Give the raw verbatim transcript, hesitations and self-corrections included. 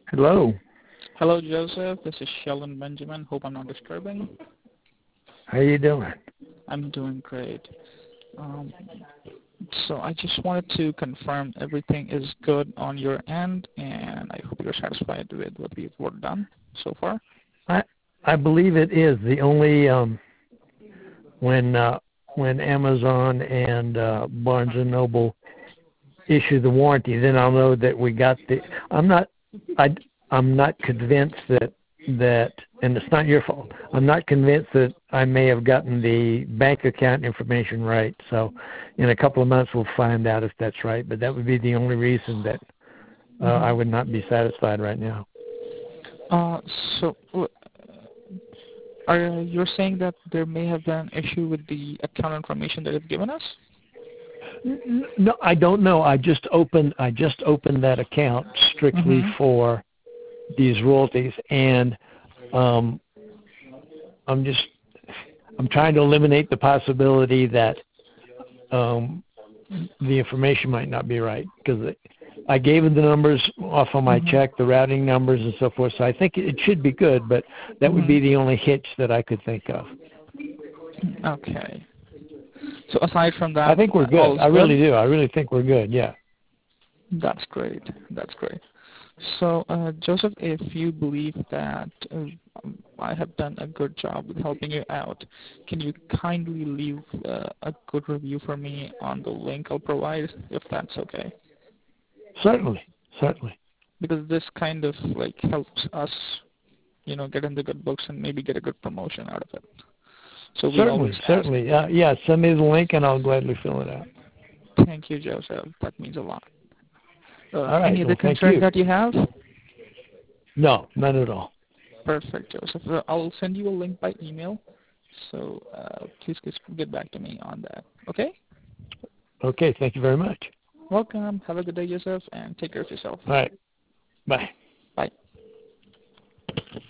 Hello. Hello, Joseph. This is Sheldon Benjamin. Hope I'm not disturbing. How you doing? I'm doing great. Um, so I just wanted to confirm everything is good on your end, and I hope you're satisfied with what we've worked done so far. I I believe it is the only um when uh, when Amazon and uh, Barnes and Noble issue the warranty, then I'll know that we got the. I'm not I I'm not convinced that that and it's not your fault. I'm not convinced that I may have gotten the bank account information right. So in a couple of months we'll find out if that's right. But that would be the only reason that uh, Mm-hmm. I would not be satisfied right now. Uh, so uh, are you're saying that there may have been an issue with the account information that you've given us? No, I don't know. I just opened I just opened that account strictly Mm-hmm. for these royalties, and um, I'm just I'm trying to eliminate the possibility that um, the information might not be right, because I gave them the numbers off of my Mm-hmm. check, the routing numbers and so forth. So I think it should be good, but that would Mm-hmm. be the only hitch that I could think of. Okay. So aside from I that, think we're good. all's I really good? do. I really think we're good. Yeah. That's great. That's great. So, uh, Joseph, if you believe that uh, um, I have done a good job with helping you out, can you kindly leave uh, a good review for me on the link I'll provide, if that's okay? Certainly. Certainly. Because this kind of like helps us, you know, get in the good books and maybe get a good promotion out of it. So we always Certainly, ask. certainly. Uh, yeah, send me the link and I'll gladly fill it out. Thank you, Joseph. That means a lot. Uh, All right. any other Well, thank concerns you. that you have? No, none at all. Perfect, Joseph. Uh, I'll send you a link by email. So uh, please just get back to me on that. Okay? Okay. Thank you very much. Welcome. Have a good day, Joseph, and take care of yourself. All right. Bye.